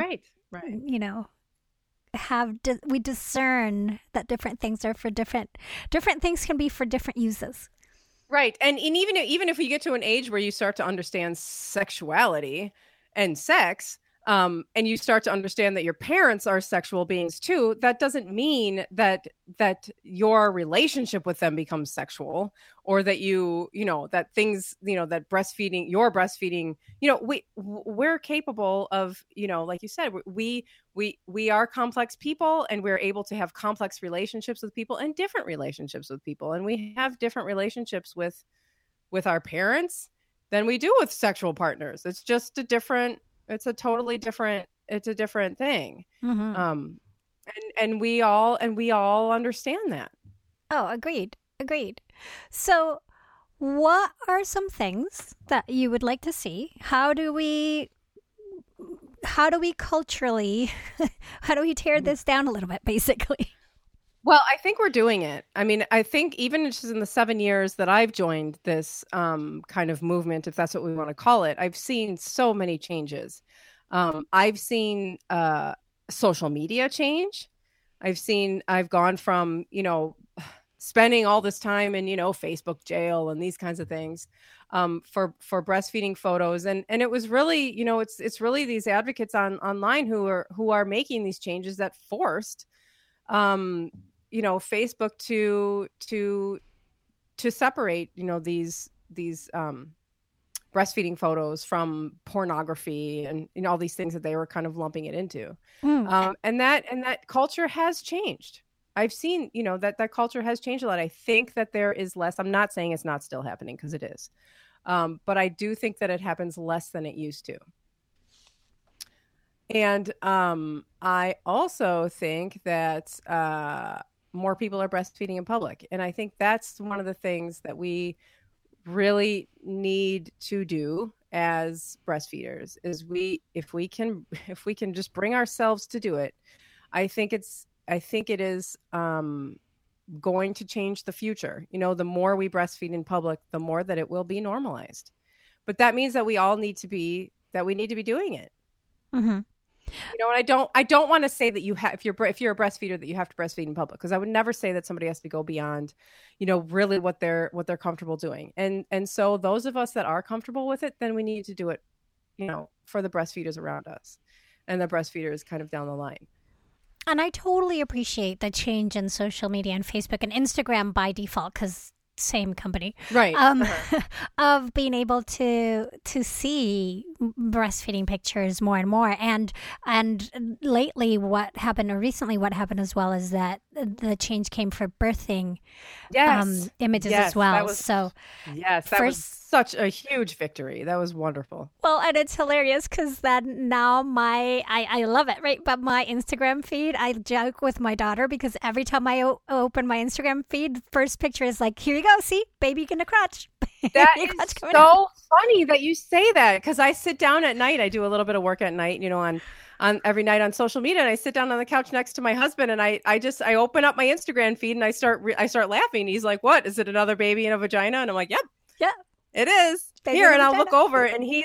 we discern that different things are for different things can be for different uses. Right. And even if you get to an age where you start to understand sexuality and sex, and you start to understand that your parents are sexual beings too, that doesn't mean that your relationship with them becomes sexual, or that that things, that your breastfeeding, we're capable of, like you said, we are complex people, and we're able to have complex relationships with people and different relationships with people. And we have different relationships with our parents than we do with sexual partners. It's just it's a totally different, it's a different thing. Mm-hmm. And we all understand that. Oh, agreed. So what are some things that you would like to see? How do we culturally, how do we tear this down a little bit, basically? Well, I think we're doing it. I mean, I think even just in the 7 years that I've joined this kind of movement, if that's what we want to call it, I've seen so many changes. I've seen social media change. I've gone from, spending all this time in, Facebook jail and these kinds of things for breastfeeding photos. And it was really, it's really these advocates online who are making these changes that forced Facebook to separate, these breastfeeding photos from pornography and all these things that they were kind of lumping it into. And that culture has changed. I've seen, that culture has changed a lot. I think that there is less. I'm not saying it's not still happening, because it is. But I do think that it happens less than it used to. And I also think that more people are breastfeeding in public. And I think that's one of the things that we really need to do as breastfeeders is if we can just bring ourselves to do it. I think it is going to change the future. The more we breastfeed in public, the more that it will be normalized. But that means that we need to be doing it. Mm-hmm. And I don't want to say that if you're a breastfeeder that you have to breastfeed in public, because I would never say that somebody has to go beyond, really what they're comfortable doing. And so those of us that are comfortable with it, then we need to do it, for the breastfeeders around us and the breastfeeders kind of down the line. And I totally appreciate the change in social media and Facebook and Instagram by default, because same company, right? Of being able to see breastfeeding pictures more and more, and lately what happened as well is that the change came for birthing images as well. That was such a huge victory. That was wonderful. Well, and it's hilarious because then now I love it, right? But my Instagram feed, I joke with my daughter because every time I open my Instagram feed, the first picture is like, here you go, see, baby in a crotch. That is so funny that you say that, because I sit down at night. I do a little bit of work at night, on every night on social media, and I sit down on the couch next to my husband, and I open up my Instagram feed and I start laughing. He's like, "What? Is it another baby in a vagina?" And I'm like, "Yep, yeah, it is." Baby here, and I'll look over, and he's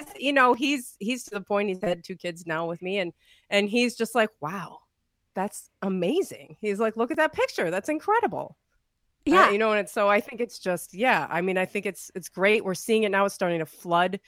to the point. He's had 2 kids now with me, and he's just like, "Wow, that's amazing." He's like, "Look at that picture. That's incredible." Yeah. And so I think it's just, I mean, I think it's great. We're seeing it now. It's starting to flood.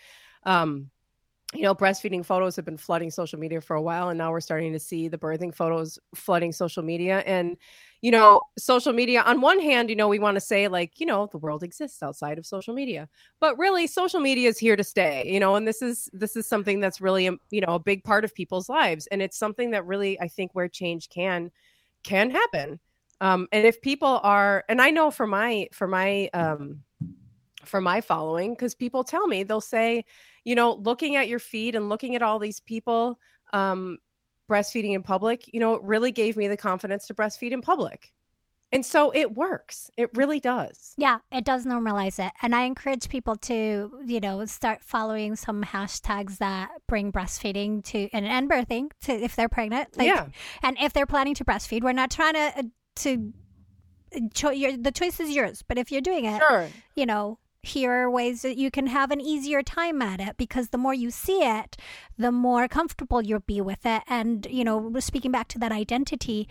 Breastfeeding photos have been flooding social media for a while, and now we're starting to see the birthing photos flooding social media. And, social media, on one hand, we want to say like, the world exists outside of social media, but really social media is here to stay, and this is something that's really, a big part of people's lives. And it's something that really, I think, where change can happen. And if people are, and I know for my following, because people tell me, they'll say, looking at your feed and looking at all these people breastfeeding in public, it really gave me the confidence to breastfeed in public. And so it works. It really does. Yeah, it does normalize it. And I encourage people to, start following some hashtags that bring breastfeeding to and birthing to if they're pregnant. And if they're planning to breastfeed, we're not trying to the choice is yours. But if you're doing it, sure. Here are ways that you can have an easier time at it, because the more you see it, the more comfortable you'll be with it. And, speaking back to that identity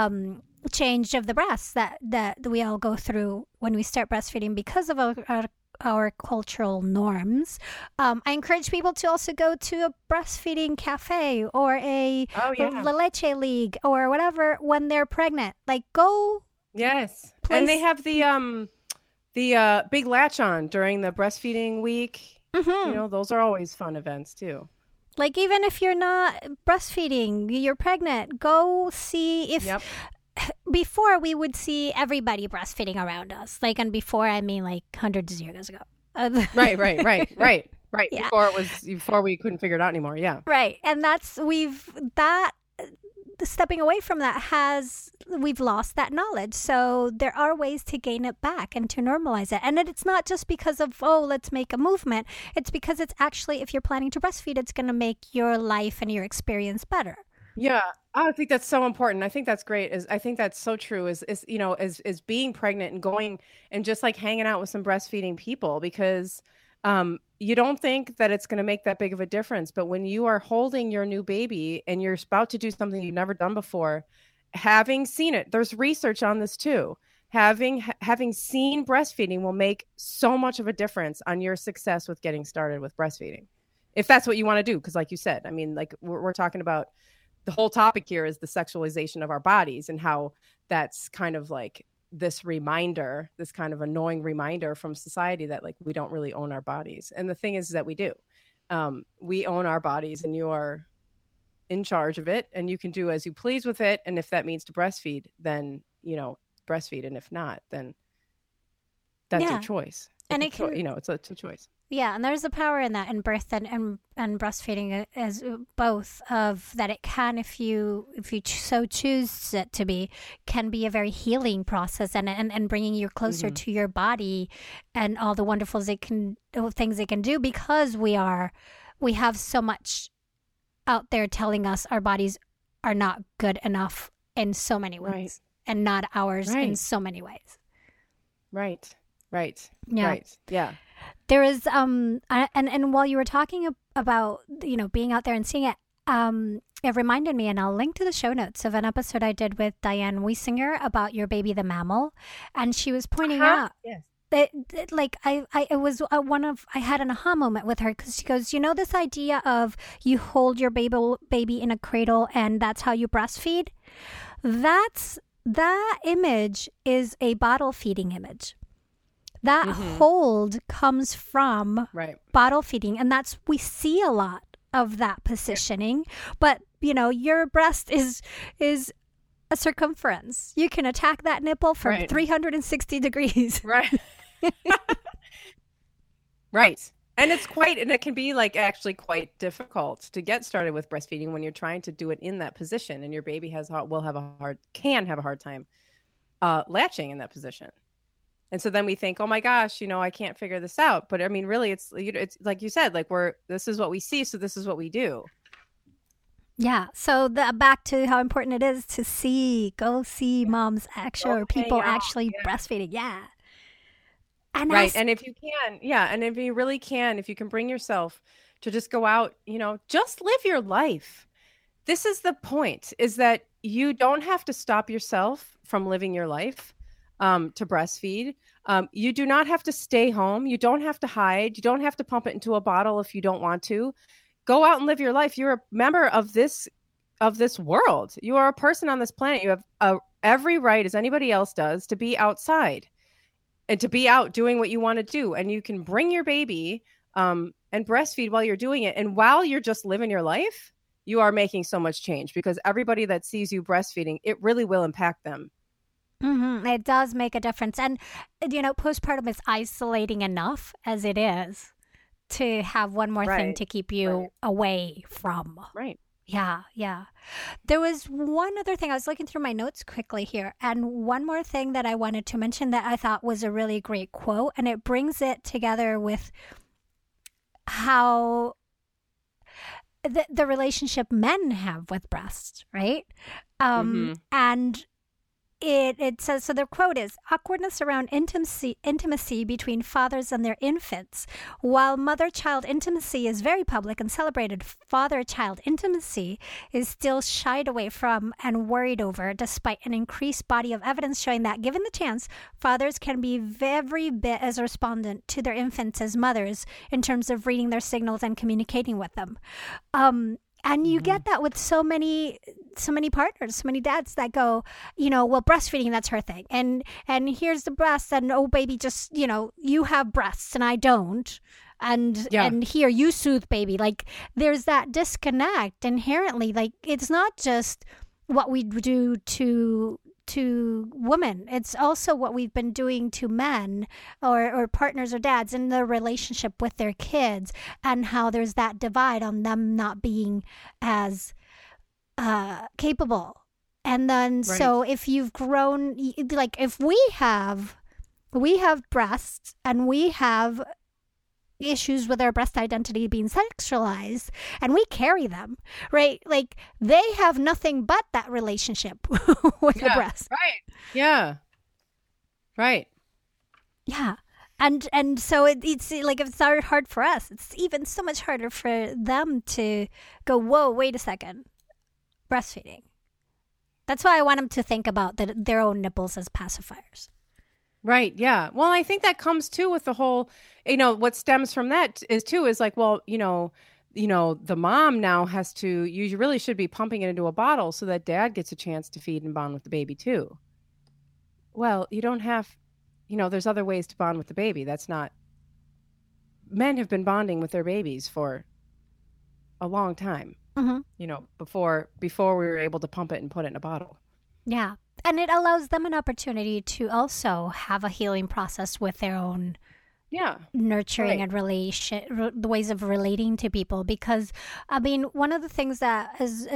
change of the breasts that we all go through when we start breastfeeding because of our cultural norms. I encourage people to also go to a breastfeeding cafe or a La Leche League or whatever when they're pregnant. Like, go. Yes. And they have the big latch on during the breastfeeding week. You know, those are always fun events too. Like, even if you're not breastfeeding, you're pregnant, go see if... Yep. Before, we would see everybody breastfeeding around us. Like, and before, I mean, like, hundreds of years ago. Right. Yeah. Before we couldn't figure it out anymore. Yeah. Right. And stepping away from that we've lost that knowledge. So there are ways to gain it back and to normalize it. And it's not just because of, let's make a movement. It's because it's actually, if you're planning to breastfeed, it's going to make your life and your experience better. Yeah. I think that's so important. I think that's great. I think that's so true is being pregnant and going and just like hanging out with some breastfeeding people, because you don't think that it's going to make that big of a difference. But when you are holding your new baby and you're about to do something you've never done before, having seen it, there's research on this too. Having seen breastfeeding will make so much of a difference on your success with getting started with breastfeeding, if that's what you want to do. Because like you said, I mean, like we're talking about, the whole topic here is the sexualization of our bodies and how that's kind of like this reminder, this kind of annoying reminder from society that like we don't really own our bodies. And the thing is that we do. We own our bodies, and you are in charge of it, and you can do as you please with it. And if that means to breastfeed, then, you know, breastfeed. And if not, then that's your choice. And it's a choice. Yeah, and there's a power in that, in birth and breastfeeding as both of that. It can, if you so choose it to be, can be a very healing process and bringing you closer to your body and all the wonderful things it can do, because we have so much out there telling us our bodies are not good enough in so many ways, and not ours in so many ways. Right. Yeah. There is and while you were talking about, you know, being out there and seeing it, it reminded me, and I'll link to the show notes of an episode I did with Diane Wiesinger about Your Baby the Mammal, and she was pointing out that like I had an aha moment with her, because she goes, you know, this idea of you hold your baby in a cradle and that's how you breastfeed, that image is a bottle feeding image. That hold comes from bottle feeding, and we see a lot of that positioning. But, you know, your breast is a circumference. You can attack that nipple from 360 degrees. Right. And it can be like actually quite difficult to get started with breastfeeding when you're trying to do it in that position, and your baby can have a hard time latching in that position. And so then we think, oh my gosh, you know, I can't figure this out. But I mean, really, it's like you said, like this is what we see, so this is what we do. Yeah. So back to how important it is to go see moms actually, or people actually breastfeeding. Yeah. And and if you can, and if you really can, if you can bring yourself to just go out, you know, just live your life. This is the point, is that you don't have to stop yourself from living your life. To breastfeed. You do not have to stay home. You don't have to hide. You don't have to pump it into a bottle if you don't want to. Go out and live your life. You're a member of this world. You are a person on this planet. You have every right, as anybody else does, to be outside and to be out doing what you want to do. And you can bring your baby and breastfeed while you're doing it. And while you're just living your life, you are making so much change, because everybody that sees you breastfeeding, it really will impact them. It does make a difference. And, you know, postpartum is isolating enough as it is to have one more thing to keep you away from. Right. Yeah. There was one other thing. I was looking through my notes quickly here, and one more thing that I wanted to mention that I thought was a really great quote, and it brings it together with how the relationship men have with breasts, right? And it says, so the quote is, awkwardness around intimacy between fathers and their infants. While mother-child intimacy is very public and celebrated, father-child intimacy is still shied away from and worried over, despite an increased body of evidence showing that, given the chance, fathers can be every bit as respondent to their infants as mothers in terms of reading their signals and communicating with them. And you get that with so many partners, so many dads that go, well, breastfeeding, that's her thing. And here's the breasts, and oh, baby, just, you have breasts and I don't. And here, you soothe baby. Like, there's that disconnect inherently. Like, it's not just what we do to women. It's also what we've been doing to men or partners or dads in their relationship with their kids, and how there's that divide on them not being as capable. And then so if you've grown, like if we have breasts and we have issues with our breast identity being sexualized, and we carry them, right? Like, they have nothing but that relationship with the breast. Right. Yeah. Right. Yeah. And so it's like, if it's hard for us, it's even so much harder for them to go, whoa, wait a second, breastfeeding. That's why I want them to think about their own nipples as pacifiers. Right. Yeah. Well, I think that comes too with the whole, what stems from that is like, well, the mom now has to, you really should be pumping it into a bottle so that dad gets a chance to feed and bond with the baby too. Well, you don't have, there's other ways to bond with the baby. That's not, men have been bonding with their babies for a long time, before we were able to pump it and put it in a bottle. Yeah. And it allows them an opportunity to also have a healing process with their own nurturing and the ways of relating to people. Because, I mean, one of the things that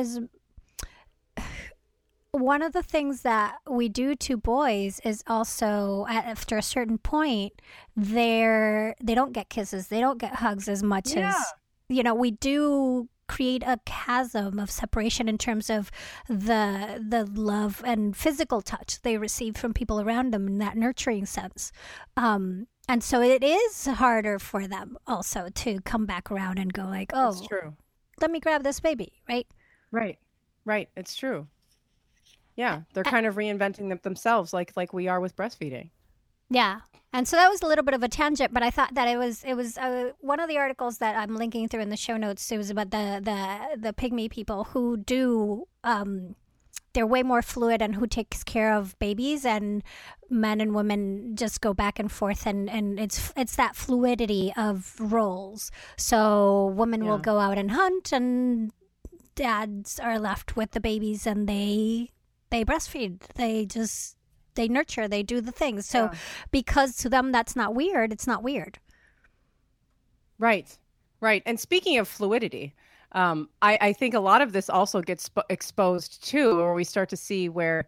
we do to boys is also, after a certain point, they don't get kisses, they don't get hugs as much as, we do create a chasm of separation in terms of the love and physical touch they receive from people around them in that nurturing sense. And so it is harder for them also to come back around and go like, oh, that's true. Let me grab this baby, right? Right. It's true. Yeah. They're kind of reinventing themselves like we are with breastfeeding. Yeah. And so that was a little bit of a tangent, but I thought that it was one of the articles that I'm linking through in the show notes. It was about the pygmy people who do, they're way more fluid and who takes care of babies, and men and women just go back and forth, and it's that fluidity of roles. So women will go out and hunt, and dads are left with the babies, and they breastfeed. They nurture, they do the things. So because to them that's not weird, it's not weird. Right. And speaking of fluidity, I think a lot of this also gets exposed too, where we start to see where,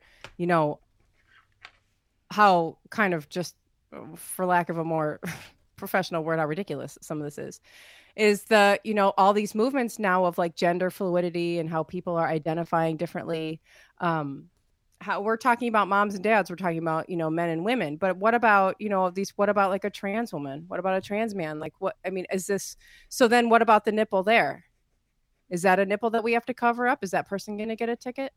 how kind of, just for lack of a more professional word, how ridiculous some of this is the, all these movements now of like gender fluidity and how people are identifying differently. How we're talking about moms and dads, we're talking about, men and women, but what about, what about like a trans woman? What about a trans man? Like so then what about the nipple there? Is that a nipple that we have to cover up? Is that person going to get a ticket?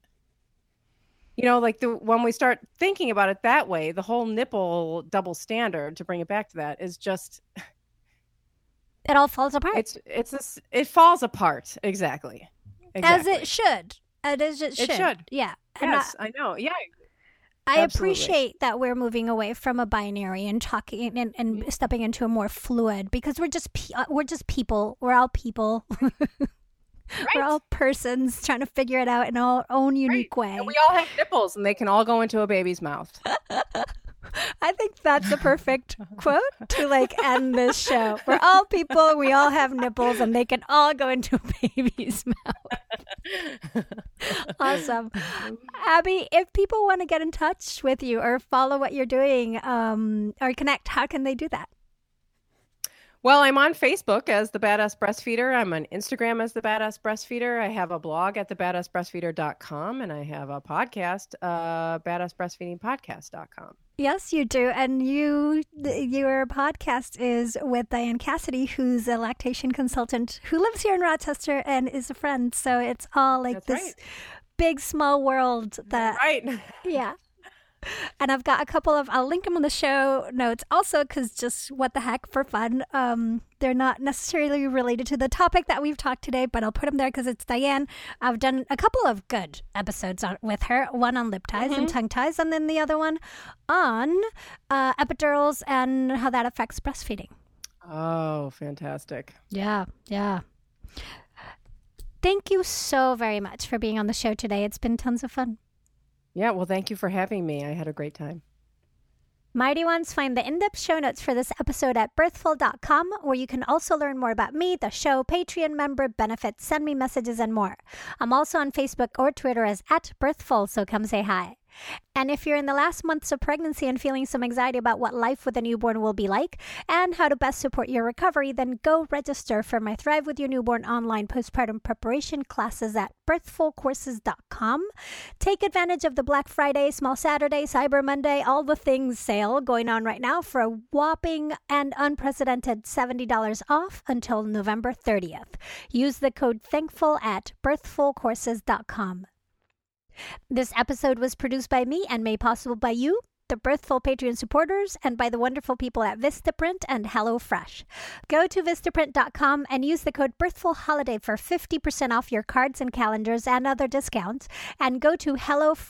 When we start thinking about it that way, the whole nipple double standard, to bring it back to that, is just, it all falls apart. It falls apart. Exactly. As it should. It should. Yeah. Yes, I know. Yeah. I appreciate that we're moving away from a binary and talking and stepping into a more fluid, because we're just people. We're all people. Right. We're all persons trying to figure it out in our own unique way. And we all have nipples, and they can all go into a baby's mouth. I think that's a perfect quote to end this show. We're all people, we all have nipples, and they can all go into a baby's mouth. Awesome. Abby, if people want to get in touch with you or follow what you're doing, or connect, how can they do that? Well, I'm on Facebook as the Badass Breastfeeder. I'm on Instagram as the Badass Breastfeeder. I have a blog at thebadassbreastfeeder.com, and I have a podcast, badassbreastfeedingpodcast.com. Yes, you do. And your podcast is with Diane Cassidy, who's a lactation consultant who lives here in Rochester and is a friend. So it's all like this big, small world that, yeah. And I've got a couple of, I'll link them on the show notes also, because just what the heck, for fun. They're not necessarily related to the topic that we've talked today, but I'll put them there because it's Diane. I've done a couple of good episodes with her, one on lip ties and tongue ties, and then the other one on epidurals and how that affects breastfeeding. Oh, fantastic. Yeah. Thank you so very much for being on the show today. It's been tons of fun. Yeah, well, thank you for having me. I had a great time. Mighty Ones, find the in-depth show notes for this episode at birthful.com, where you can also learn more about me, the show, Patreon member benefits, send me messages, and more. I'm also on Facebook or Twitter as @birthful, so come say hi. And if you're in the last months of pregnancy and feeling some anxiety about what life with a newborn will be like and how to best support your recovery, then go register for my Thrive with Your Newborn online postpartum preparation classes at birthfulcourses.com. Take advantage of the Black Friday, Small Saturday, Cyber Monday, all the things sale going on right now for a whopping and unprecedented $70 off until November 30th. Use the code THANKFUL at birthfulcourses.com. This episode was produced by me and made possible by you, the Birthful Patreon supporters, and by the wonderful people at Vistaprint and HelloFresh. Go to Vistaprint.com and use the code BirthfulHoliday for 50% off your cards and calendars and other discounts. And go to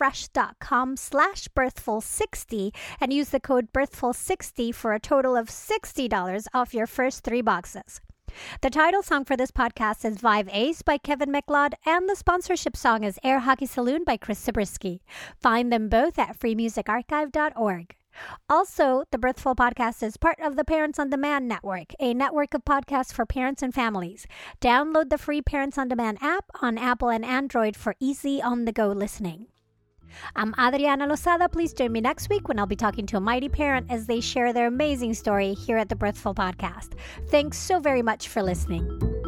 HelloFresh.com/Birthful60 and use the code Birthful60 for a total of $60 off your first 3 boxes. The title song for this podcast is Vive Ace by Kevin MacLeod, and the sponsorship song is Air Hockey Saloon by Chris Zabriskie. Find them both at freemusicarchive.org. Also, the Birthful podcast is part of the Parents on Demand Network, a network of podcasts for parents and families. Download the free Parents on Demand app on Apple and Android for easy on-the-go listening. I'm Adriana Lozada. Please join me next week when I'll be talking to a mighty parent as they share their amazing story here at the Birthful podcast. Thanks so very much for listening.